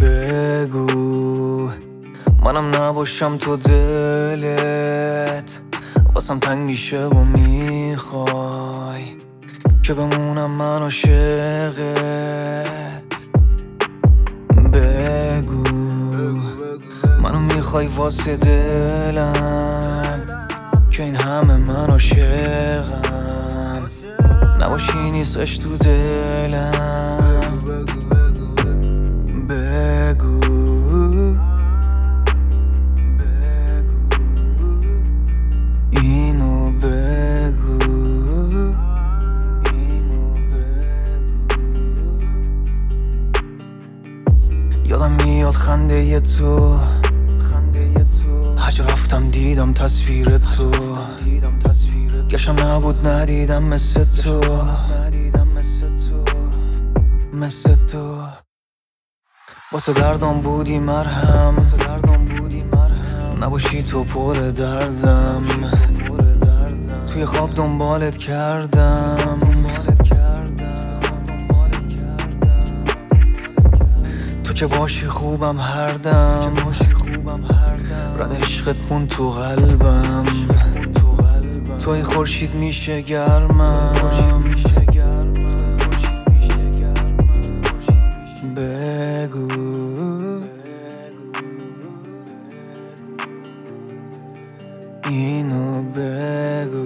بگو منم نباشم تو دلت واسم تنگ میشه و میخوای که بمونم من عاشقت. بگو منو میخوای واسه دلم که این همه من عاشقم نباشی نیستش تو دلم. بگو اینو بگو یادم میاد خنده تو هر جا رفتم دیدم تصویر تو گشم نبود ندیدم مثل تو واسه دردم بودی مرهم نباشی تو پر دردم توی خواب دنبالت کردم تو که باشی خوبم هر دم رد عشقت مون تو قلبم توی خورشید میشه گرمم. بگو اینو بگو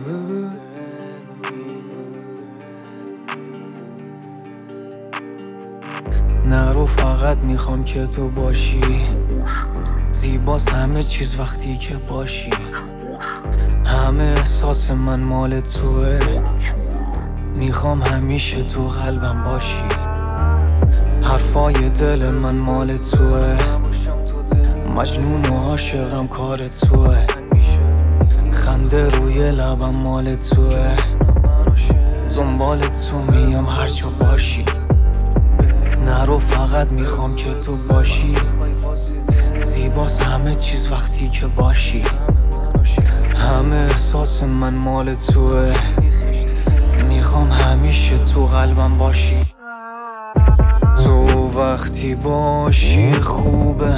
نرو فقط میخوام که تو باشی زیباست همه چیز وقتی که باشی همه احساس من مال توه میخوام همیشه تو قلبم باشی حرفای دل من مال توه مجنون و عاشقم کار توه خنده روی لبم مال توه دنبال تو میام هر جا باشی نرو فقط میخوام که تو باشی زیباست همه چیز وقتی که باشی همه احساس من مال توه میخوام همیشه تو قلبم باشی تو وقتی باشی خوبه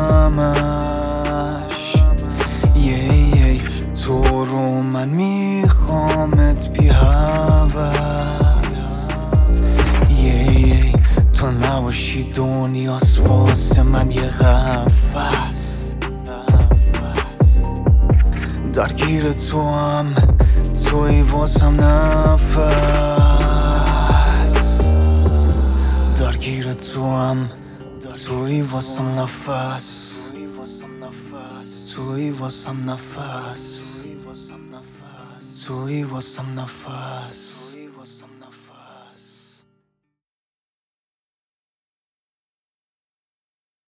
همش تو رو من میخوامت بی هوس تو نباشی دنیاست واسه من یه قفس درگیر تو هم توی واسم نفس درگیر تو هم توی واسم نفس توی واسم نفس توی واسم نفس